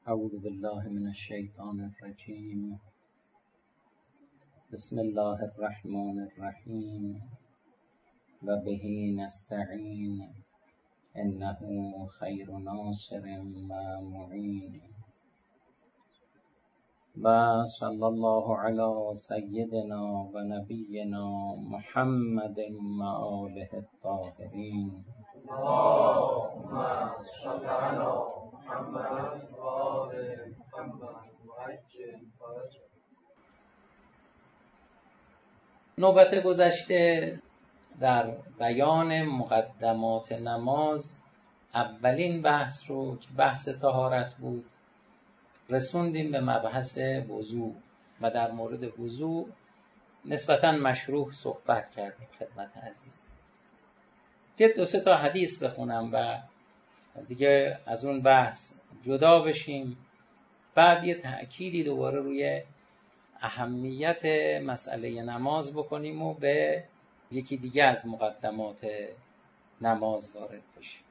اعوذ بالله من الشیطان الرجیم. بسم الله الرحمن الرحیم و به نستعین انه خیر ناصر و معین. و صلی الله علی سیدنا و نبینا محمد و آله الطاهرین. اللهم صل علی محمد و آل محمد و عجل فرجهم. نوبت گذشته در بیان مقدمات نماز اولین بحث رو که بحث طهارت بود رسوندیم به مبحث وضو و در مورد وضو نسبتاً مشروح صحبت کردیم خدمت عزیز. یه دو سه تا حدیث بخونم و دیگه از اون بحث جدا بشیم. بعد یه تأکیدی دوباره روی اهمیت مسئله نماز بکنیم و به یکی دیگه از مقدمات نماز وارد بشیم.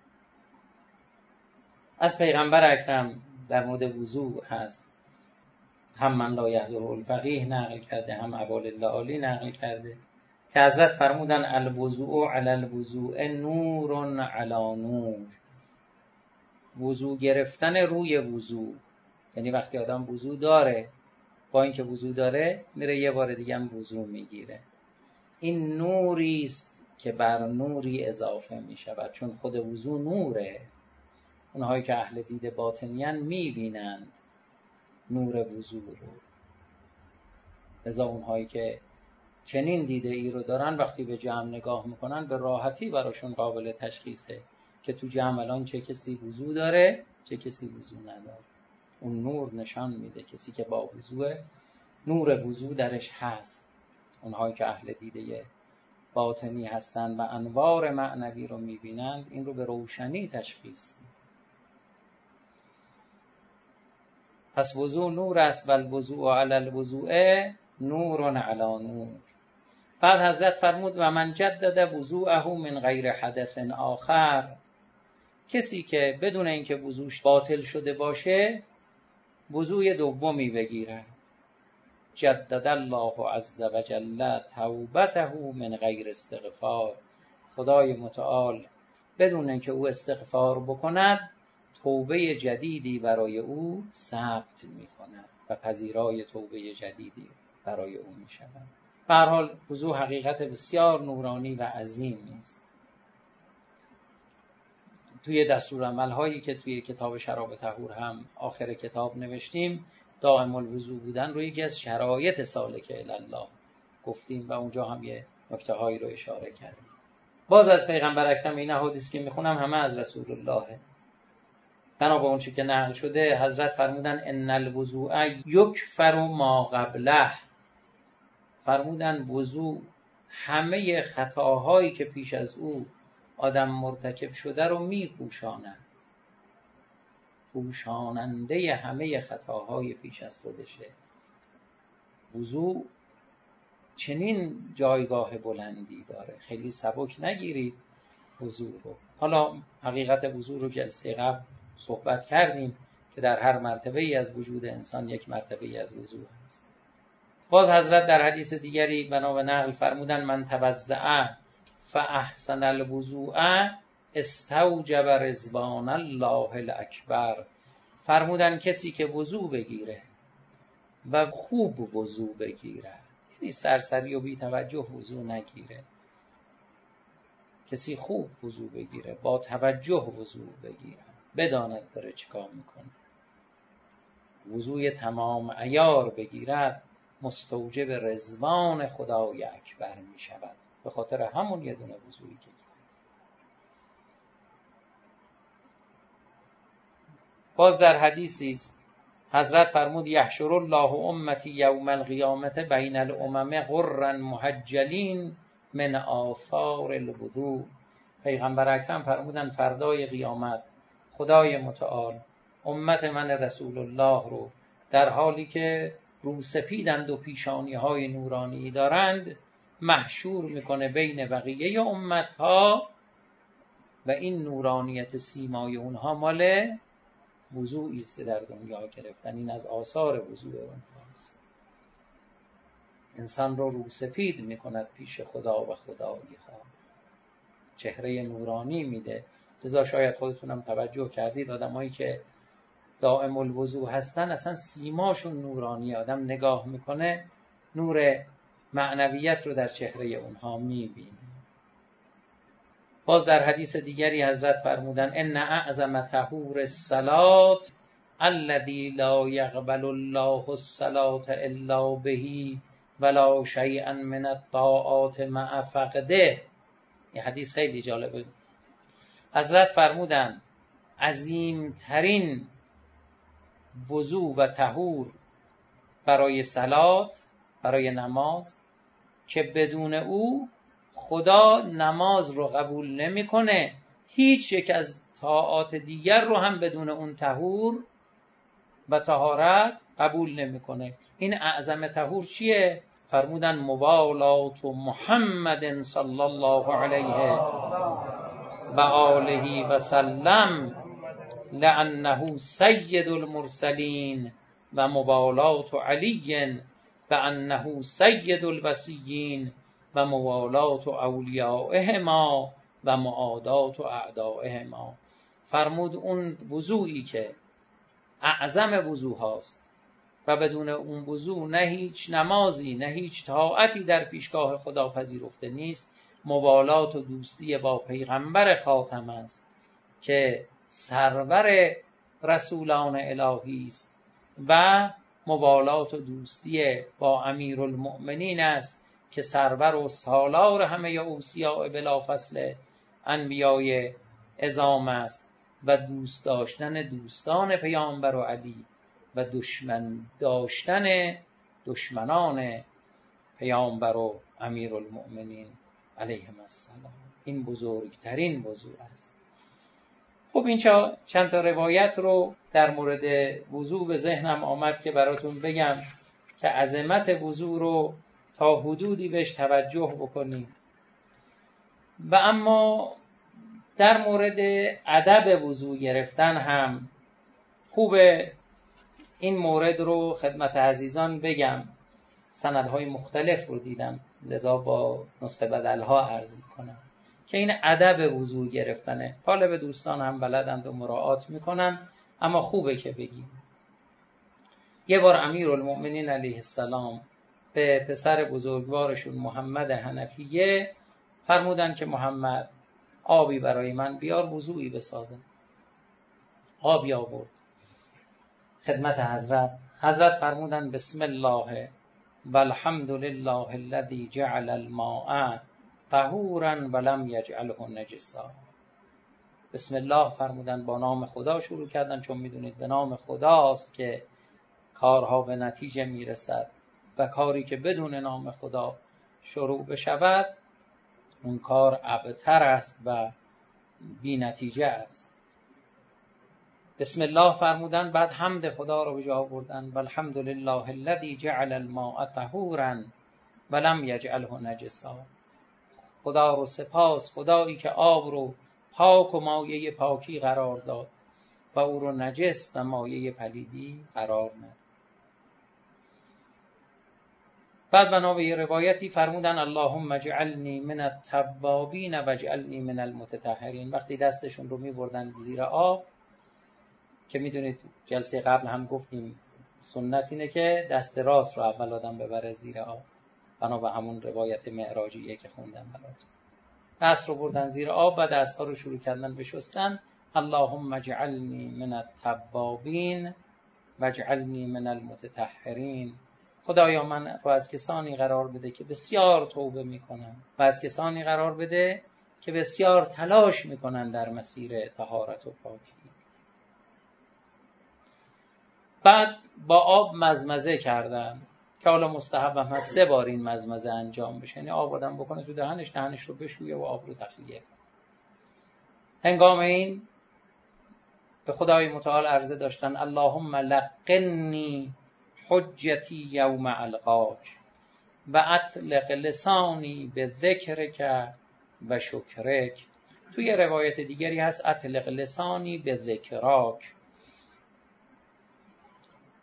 از پیغمبر اکرم در مورد وضو هست، هم من لا یحضره الفقیه نقل کرده، هم ابوالعالی نقل کرده که حضرت فرمودن الوضوء علی الوضوء نور علی نور. وضو گرفتن روی وضو، یعنی وقتی آدم وضو داره، با اینکه وضو داره میره یه بار دیگه هم وضو میگیره، این نوری است که بر نوری اضافه میشود، چون خود وضو نوره. اونهایی که اهل دید باطنیان میبینند نور وضو رو، لذا اونهایی که چنین دیده ای رو دارن وقتی به جمع نگاه میکنن به راحتی براشون قابل تشخیصه که تو جمع الان چه کسی وضو داره چه کسی وضو نداره. اون نور نشان میده کسی که با وضوء، نور وضو درش هست. اونهایی که اهل دیده باطنی هستند و انوار معنوی رو میبینند این رو به روشنی تشخیص میده. پس وضو نور است و الوضوء علی الوضوء نور علی نور. بعد حضرت فرمود و من جدد وضوءه من غیر حدث آخر، کسی که بدون اینکه وضوش باطل شده باشه وضوی دومی بگیره، جدد الله عز وجل توبته من غیر استغفار، خدای متعال بدون اینکه او استغفار بکند توبه جدیدی برای او ثبت می‌کند و پذیرای توبه جدیدی برای او می‌شود. به هر حال وضو حقیقت بسیار نورانی و عظیمی است. توی دستورالعمل هایی که توی کتاب شراب طهور هم آخر کتاب نوشتیم دائم الوضو بودن روی یکی از شرایط سالک الی الله گفتیم و اونجا هم یه نکته هایی رو اشاره کردیم. باز از پیغمبر اکرم این احادیث که میخونم همه از رسول الله. بنا به اون چیزی که نقل شده حضرت فرمودن ان الوضوء یکفر ما قبله، فرمودن وضو همه خطاهایی که پیش از او آدم مرتکب شده رو میپوشاند، پوشاننده همه خطاهای پیش از خودشه. وضو چنین جایگاه بلندی داره، خیلی سبک نگیرید وضو رو. حالا حقیقت وضو رو جلسه قبل صحبت کردیم که در هر مرتبه ای از وجود انسان یک مرتبه ای از وضو هست. باز حضرت در حدیث دیگری بنا به نقل فرمودن من توضأ فاحسن الوضوء استوجب رضوان الله الاکبر، فرمودن کسی که وضو بگیره و خوب وضو بگیره، یعنی سرسری و بی توجه وضو نگیره، کسی خوب وضو بگیره، با توجه وضو بگیره، بداند داره چیکار میکنه، وضوی تمام عیار بگیرد، مستوجب رضوان خدای اکبر میشود، به خاطر همون یه دونه وضویی که گیرد. باز در حدیثی است حضرت فرمود یحشر الله امتی یوم القیامت بین الامم غرا محجلین من آثار الوضوء. پیغمبر اکرم فرمودن فردای قیامت خدای متعال امت من رسول الله رو در حالی که رو سپیدند و پیشانی های نورانی دارند محشور میکنه بین بقیه امتها و این نورانیت سیمای اونها مال وضوئی است که در دنیا گرفتن. این از آثار وضوء اونهاست. انسان رو روسپید میکند پیش خدا و خدایی ها، چهره نورانی میده. لذا شاید خودتونم توجه کردید آدمایی که دائم الوضوء هستن اصلا سیماشون نورانی، آدم نگاه میکنه نور معنویت رو در چهره اونها میبینه. باز در حدیث دیگری حضرت فرمودن ان اعظم طهور الصلاة الذي لا يقبل الله الصلاة الا به ولا شيئا من الطاعات مع فقده. این حدیث خیلی جالبه. حضرت فرمودن عظیمترین وضو و طهور برای صلات، برای نماز، که بدون او خدا نماز رو قبول نمیکنه، هیچ یک از طاعات دیگر رو هم بدون اون طهور و طهارت قبول نمیکنه. این اعظم طهور چیه؟ فرمودن موالات محمد صلی الله علیه و آله و سلم لأنه سید المرسلین و موالات علی بأنه سید الوصیین و موالات اولیائهما و معادات اعدائهما. فرمود اون وضوئی که اعظم وضو هاست و بدون اون وضو نه هیچ نمازی نه هیچ طاعتی در پیشگاه خدا پذیرفته نیست، موالات و دوستی با پیغمبر خاتم است که سرور رسولان الهی است و موالات و دوستی با امیرالمؤمنین است که سرور و سالار همه اوصیاء بلافاصله انبیای عظام است و دوست داشتن دوستان پیامبر و علی و دشمن داشتن دشمنان پیامبر و امیرالمؤمنین علیهم السلام. این بزرگترین وضوء است. خب این چند تا روایت رو در مورد وضوء به ذهنم آمد که براتون بگم که عظمت وضوء رو تا حدودی بهش توجه بکنیم. و اما در مورد ادب وضوء گرفتن هم خوبه این مورد رو خدمت عزیزان بگم. سندهای مختلف رو دیدم، لذا با نسخه بدلها عرض میکنم که این ادب وضوء گرفتنه. طالب دوستان هم بلدند و مراعات میکنن، اما خوبه که بگیم. یه بار امیرالمؤمنین علیه السلام به پسر بزرگوارشون محمد حنفیه فرمودن که محمد آبی برای من بیار وضوئی بسازم. آبی آورد خدمت حضرت فرمودن بسم الله والحمد لله الذي جعل الماء طهورا ولم یجعله نجسا. بسم الله فرمودن، با نام خدا شروع کردن، چون میدونید به نام خداست که کارها به نتیجه میرسد و کاری که بدون نام خدا شروع بشود اون کار ابتر است و بی نتیجه است. بسم الله فرمودن، بعد حمد خدا رو به جا آوردن. والحمد لله الذي جعل الماء طهورا ولم یجعله نجسا. خدا رو سپاس، خدایی که آب رو پاک و مایه پاکی قرار داد و او رو نجس و مایه پلیدی قرار نداد. بعد بنا به روایتی فرمودن اللهم اجعلنی من التوابین و اجعلنی من المتطهرین. وقتی دستشون رو می‌بردن زیر آب، که میدونید جلسه قبل هم گفتیم سنت اینه که دست راست رو اول آدم ببره زیر آب، بنا به همون روایت معراجیه که خوندم براتون. دست رو بردن زیر آب و دست‌ها رو شروع کردن به شستن. اللهم اجعلنی من التوابین و اجعلنی من المتطهرین. خدایا من رو از کسانی قرار بده که بسیار توبه میکنن و از کسانی قرار بده که بسیار تلاش میکنن در مسیر طهارت و پاکی. بعد با آب مزمزه کردن که حالا مستحب هم هست 3 بار این مزمزه انجام بشه، یعنی آب آدم بکنه تو دهنش رو بشویه و آب رو تخلیه کنه. هنگام این به خدای متعال عرضه داشتن اللهم لقنی حجتی یوم القاک و اطلق لسانی به ذکرک و شکرک. توی روایت دیگری هست اطلق لسانی به ذکراک.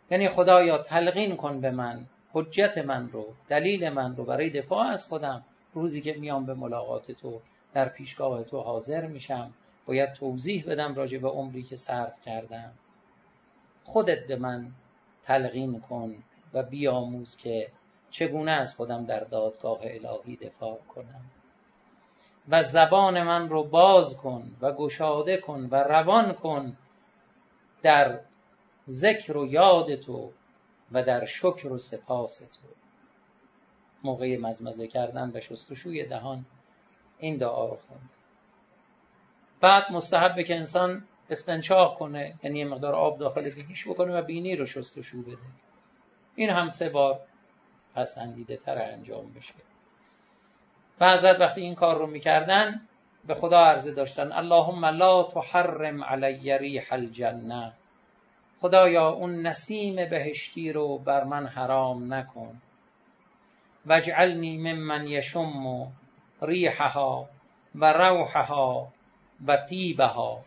یعنی خدایا تلقین کن به من حجت من رو، دلیل من رو برای دفاع از خودم. روزی که میام به ملاقات تو، در پیشگاه تو حاضر میشم، باید توضیح بدم راجع به عمری که صرف کردم. خودت به من تلقین کن و بیاموز که چگونه از خودم در دادگاه الهی دفاع کنم. و زبان من رو باز کن و گشاده کن و روان کن در ذکر و یاد تو و در شکر و سپاس تو. موقع مزمزه کردن و شستشوی دهان این دعا رو خوند. بعد مستحبه که انسان استنشاق کنه، یعنی یه مقدار آب داخل بینیش بکنه و بینی رو شستشو بده. این هم 3 بار پسندیده تر انجام بشه. و حضرت وقتی این کار رو میکردن به خدا عرضه داشتن اللهم لا تحرم علی ریح الجنه، خدایا اون نسیم بهشتی رو بر من حرام نکن. واجعلنی ممن یشم ریحها و روحها و طیبها.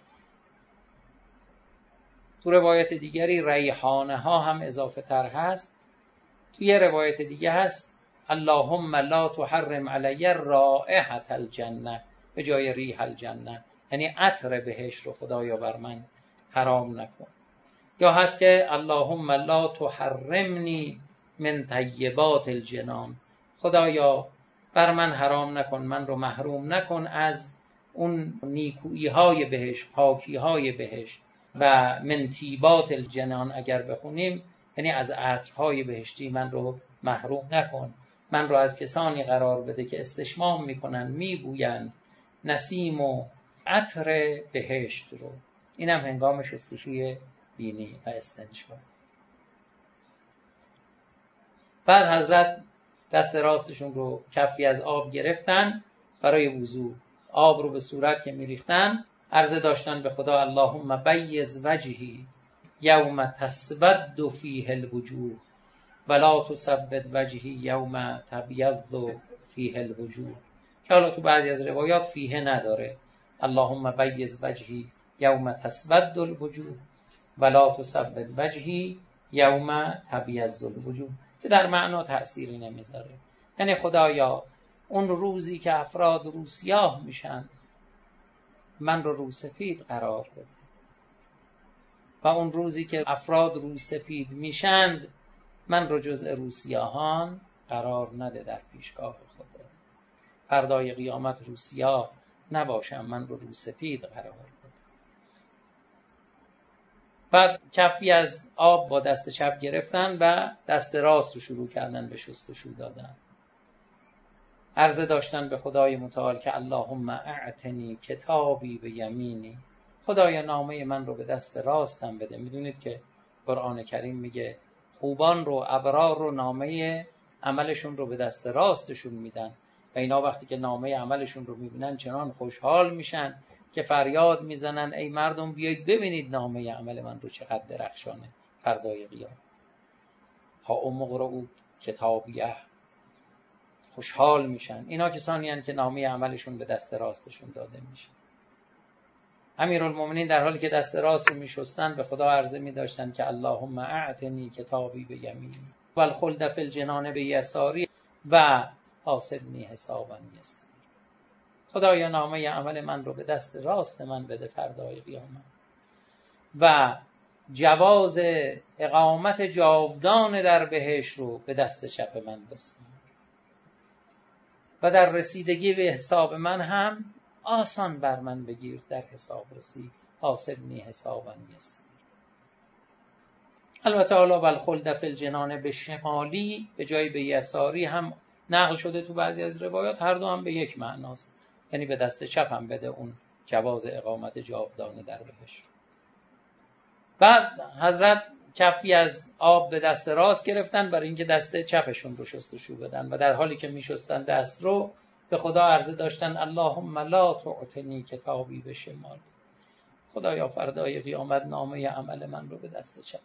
تو روایت دیگری ریحانه ها هم اضافه تر هست. تو یه روایت دیگه هست اللهم لا تحرم علی رائحة الجنه به جای ریح الجنه، یعنی عطر بهشت رو خدایا بر من حرام نکن. یا هست که اللهم لا تحرمنی من طیبات الجنان، خدایا بر من حرام نکن، من رو محروم نکن از اون نیکویی های بهشت، پاکی های بهشت. و من طیبات الجنان اگر بخونیم یعنی از عطرهای بهشتی من رو محروم نکن، من رو از کسانی قرار بده که استشمام میکنن، میبویند نسیم و عطر بهشت رو. اینم هنگام شستشوی بینی و استنشاق. بعد حضرت دست راستشون رو کفی از آب گرفتن برای وضو، آب رو به صورت که میریختن عرضه داشتن به خدا اللهم بیض وجهی یوم تسود فیه الوجوه ولا تسود وجهی یوم تبیض فیه الوجوه، که حالا تو بعضی از روایات فیه نداره. اللهم بیض وجهی یوم تسود الوجوه ولا تسود وجهی یوم تبیض الوجوه، که در معنا تأثیری نمیذاره. یعنی خدایا اون روزی که افراد رو سیاه میشن من رو روسفید قرار بده، و اون روزی که افراد روسفید میشند من رو جزء روسیاهان قرار نده در پیشگاه خدا. فردای قیامت روسیاه نباشم، من رو روسفید قرار بده. بعد کفی از آب با دست چپ گرفتن و دست راست رو شروع کردن به شستشو دادن. عرضه داشتن به خدای متعال که اللهم اعطنی کتابی به یمینی، خدایا نامه من رو به دست راستم بده. میدونید که قرآن کریم میگه خوبان رو، ابرار رو نامه عملشون رو به دست راستشون میدن و اینا وقتی که نامه عملشون رو میبینن چنان خوشحال میشن که فریاد میزنن ای مردم بیایید ببینید نامه عمل من رو چقدر درخشانه فردای قیامت. ها امقرؤ کتابیه، خوشحال میشن. اینا کسانی هستند که نامه عملشون به دست راستشون داده میشه. امیرالمومنین در حالی که دست راست رو میشستن به خدا عرضه میداشتن که اللهم اعطنی کتابی به یمینی و الخلد فی الجنان به یساری و حاسبنی حسابا یسیر. خدایا نامه عمل من رو به دست راست من بده فردای قیامت و جواز اقامت جاودان در بهشت رو به دست چپ من بسپار و در رسیدگی به حساب من هم آسان بر من بگیر در حساب رسی، حاسبنی حسابا یسیر. البته حالا والخلد فی الجنان به شمالی به جای به یساری هم نقل شده تو بعضی از روایات، هر دو هم به یک معناست، یعنی به دست چپ هم بده اون جواز اقامت جاودانه در بهشت. بعد حضرت کفی از آب به دست راست گرفتن برای اینکه دست چپشون رو شستشو بدن و در حالی که میشستن دست رو به خدا عرضه داشتن اللهم لا تعطنی کتابی به شمالی، خدایا فردای قیامت نامه عمل من رو به دست چپم.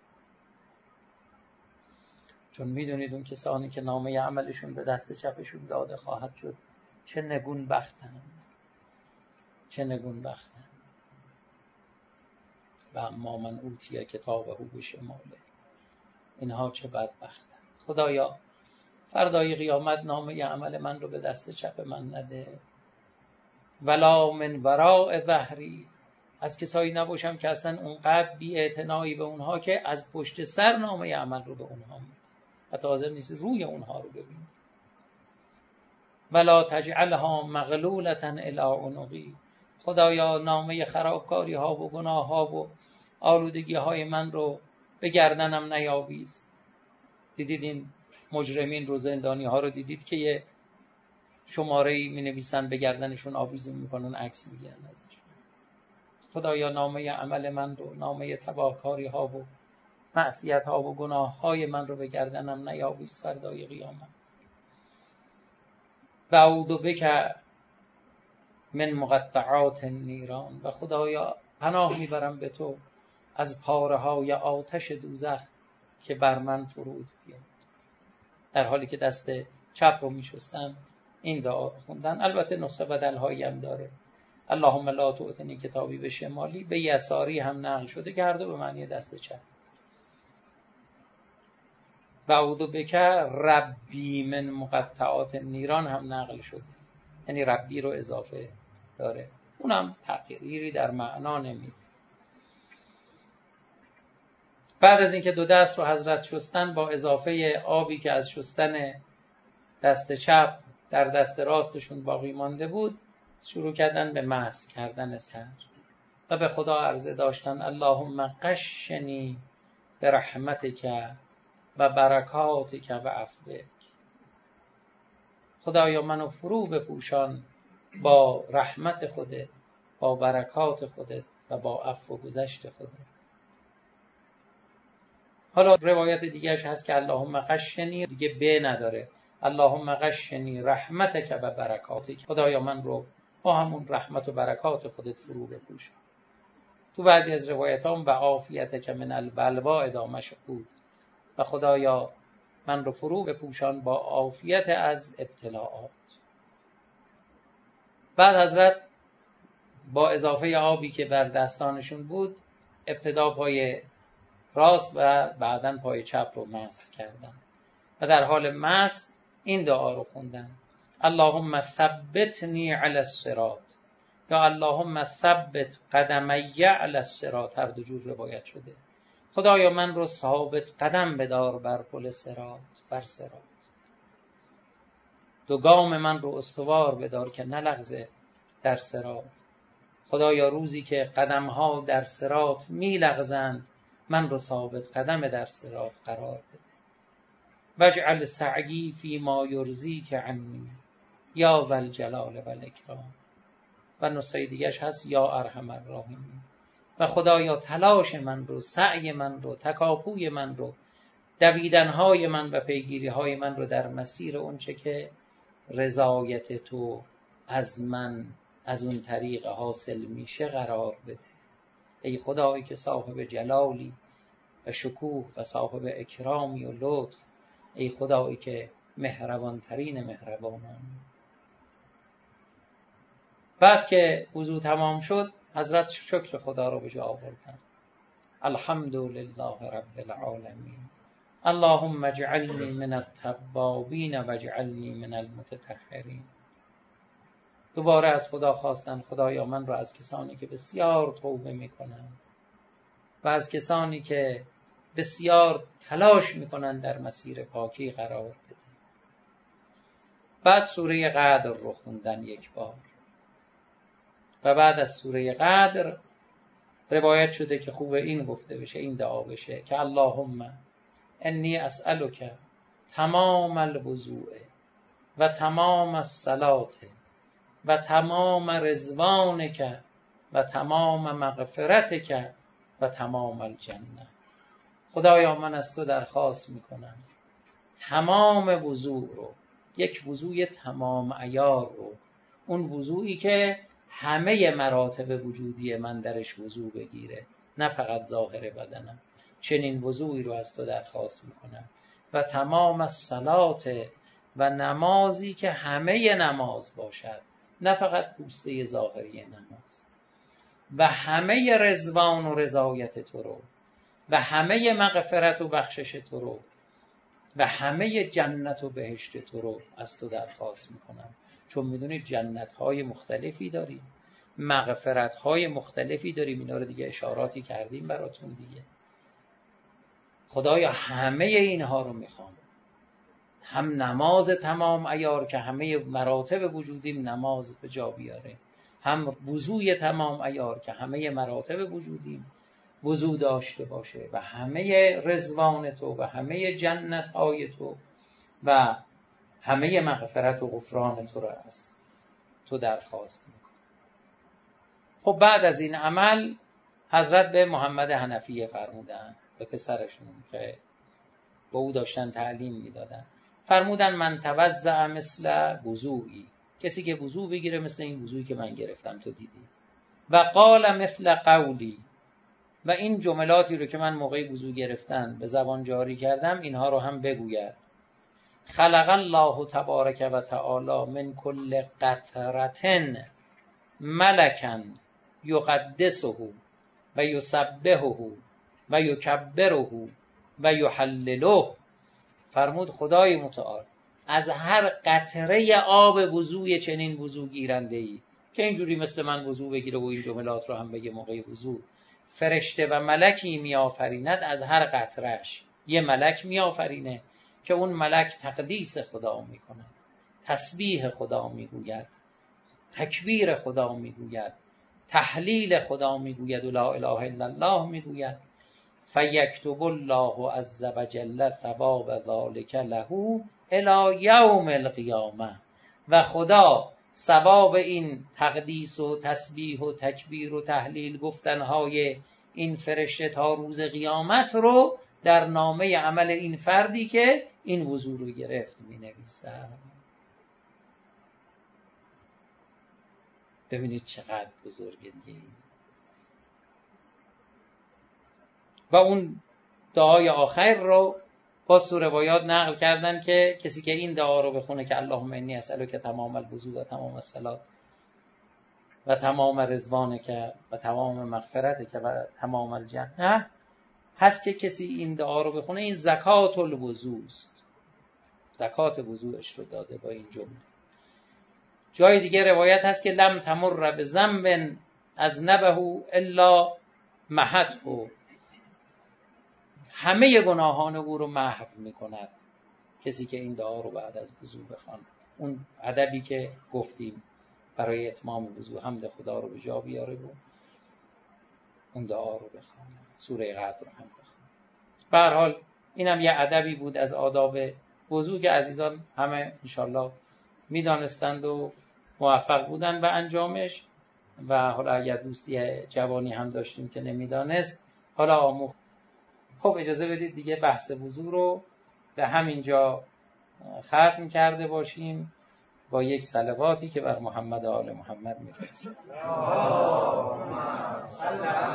چون میدونید اون کسانی که نامه عملشون به دست چپشون داده خواهد شد چه نگون بختن، چه نگون بختن. و اما من اوتی کتابه به شماله اینها چه بدبختن. خدایا فردای قیامت نامه عمل من رو به دست چپ من نده. ولا من وراء ظهری، از کسایی نباشم که اصلا اونقدر بی‌اعتنایی به اونها که از پشت سر نامه عمل رو به اونها میده و حاضر نیست روی اونها رو ببینه. ولا تجعلها مغلولة الی عنقی، خدایا نامه خرابکاری ها و گناه ها و آلودگی های من رو به گردنم نیاویز. دیدید این مجرمین رو، زندانی ها رو دیدید که یه شماره‌ای می نویسن به گردنشون آویزون میکنن، عکس میگیرن ازش. خدایا نامه عمل من رو، نامه تباهکاری ها و معصیت ها و گناه های من رو به گردنم نیاویز فردای قیامت. اعوذ بک من مقطعات النیران، و خدایا پناه میبرم به تو از پاره های آتش دوزخ که بر من فرود بیاد. در حالی که دست چپ رو میشستن این دعا رو خوندن. البته نسخه بدل‌هایی هم داره. اللهم لا تؤتنی کتابی به شمالی، به یساری هم نقل شده که هر دو به معنی دست چپ. و اعوذ بک ربی من مقطعات النیران هم نقل شده، یعنی ربی رو اضافه داره، اونم تغییری در معنا نمیده. بعد از اینکه دو دست رو حضرت شستن، با اضافه آبی که از شستن دست چپ در دست راستشون باقی مانده بود، شروع کردن به مسح کردن سر و به خدا عرضه داشتن اللهم قشنی برحمتک و برکاتک و عفوک. خدایا منو فرو بپوشان با رحمت خودت، با برکات خودت و با عفو و گذشت خودت. حالا روایت دیگرش هست که اللهم قشنی دیگه به نداره، اللهم قشنی رحمتک و برکاتک. خدایا من رو با همون رحمت و برکات خودت فرو بپوشان. تو بعضی از روایت هم و عافیتک من البلوا ادامش بود، و خدایا من رو فرو بپوشان با عافیت از ابتلاعات. بعد حضرت با اضافه آبی که بر دستانشون بود، ابتدا پای راست و بعداً پای چپ رو مسح کردن و در حال مسح این دعا رو خوندن اللهم ثبتنی علی الصراط، یا اللهم ثبت قدمی علی الصراط. هر دو جور روایت شده. خدایا من رو ثابت قدم بدار بر پل صراط، بر صراط. دو گام من رو استوار بدار که نلغزه در صراط. خدایا روزی که قدمها در صراط میلغزند، من رو ثابت قدم در صراط قرار بده. واجعل سعی فی ما یرضیک عنی یا ذا الجلال و الاکرام. و نسخه دیگه‌اش هست یا ارحم الراحمین. و خدایا تلاش من رو، سعی من رو، تکاپوی من رو، دویدنهای من و پیگیریهای من رو در مسیر اون چه که رضایت تو از من از اون طریق حاصل میشه قرار بده. ای خدایی که صاحب جلالی و شکوه و صاحب اکرامی و لطف، ای خدایی که مهربان ترین مهربانان. بعد که وضو تمام شد، حضرت شکر خدا رو به جا آوردن. الحمد لله رب العالمین، اللهم اجعلنی من التوابین و اجعلنی من المتطهرین. دوباره از خدا خواستن خدایا من رو از کسانی که بسیار توبه میکنن و از کسانی که بسیار تلاش میکنن در مسیر پاکی قرار بده. بعد سوره قدر رو خوندن یک بار و بعد از سوره قدر روایت شده که خوب این گفته بشه، این دعا بشه که اللهم انی اسألک تمام الوضوء و تمام الصلاة و تمام رضوانک و تمام مغفرتک و تمام الجنه. خدایا من از تو درخواست میکنم تمام وضوء رو، یک وضوء تمام عیار رو، اون وضوئی که همه مراتب وجودی من درش وضوع بگیره، نه فقط ظاهر بدنم، چنین وضوئی رو از تو درخواست میکنم. و تمام الصلاة و نمازی که همه نماز باشد، نه فقط پوسته ظاهری نماز، و همه رضوان و رضایت تو رو، و همه مغفرت و بخشش تو رو و همه جنت و بهشت تو رو از تو درخواست میکنم. چون میدونید جنت‌های مختلفی داریم، مغفرت‌های مختلفی داریم، اینا رو دیگه اشاراتی کردیم براتون دیگه. خدایا همه اینها رو میخوام، هم نماز تمام عیار که همه مراتب وجودیم نماز به جا بیاره، هم وضوء تمام عیار که همه مراتب وجودیم وضوء داشته باشه و همه رضوان تو و همه جنت‌های تو و همه مغفرت و غفران تو را از تو درخواست میکنم. خب بعد از این عمل حضرت به محمد حنفیه فرمودن، به پسرشون که با او داشتن تعلیم میدادن، فرمودن من توضع مثل وضوئی، کسی که وضو بگیره مثل این وضویی که من گرفتم تو دیدی، و قال مثل قولی، و این جملاتی رو که من موقع وضو گرفتن به زبان جاری کردم اینها رو هم بگوید. خلق الله تبارک و تعالی من کل قطرة ملکا یقدسه و یسبحه و یکبره و یحلله. فرمود خدای متعال از هر قطره آب وضوی چنین وضو گیرنده‌ای که اینجوری مثل من وضو بگیره و این جملات رو هم بگه موقع وضو، فرشته و ملکی میآفریند، از هر قطرهش یه ملک میآفرینه که اون ملک تقدیس خدا میکنه، تسبیح خدا میگوید، تکبیر خدا میگوید، تحلیل خدا میگوید و لا اله الا الله میگوید. فیکتب الله عز وجل ثواب ذلک له الی یوم القیامه، و خدا ثواب این تقدیس و تسبیح و تکبیر و تحلیل گفتنهای این فرشته تا روز قیامت رو در نامه عمل این فردی که این وضو رو گرفت می نویسه. ببینید چقدر بزرگه دیگه. و اون دعای آخر رو باز تو روایات نقل کردن که کسی که این دعا رو بخونه که اللهم انی اسألک تمام الوضوء و تمام الصلاة و تمام رضوانک و تمام مغفرتک و تمام الجنه، هست که کسی این دعا رو بخونه این زکات الوضوء است، زکات وضوءش رو داده با این جمله. جای دیگه روایت هست که لم تمر بذنب از نبه الا محته، همه گناهان او رو محو میکند کسی که این دعا رو بعد از وضو بخواند. اون ادبی که گفتیم برای اتمام وضو حمد خدا رو به جا بیاره و اون دعا رو بخواند، سوره قدر رو هم بخواند. به هر حال اینم یه ادبی بود از آداب وضو که عزیزان همه انشالله میدانستند و موفق بودن به انجامش. و حالا اگر دوستی جوانی هم داشتیم که نمیدانست حالا آموخت. خب اجازه بدید دیگه بحث وضو رو به همینجا ختم کرده باشیم با یک صلواتی که بر محمد و آل محمد می‌فرستیم.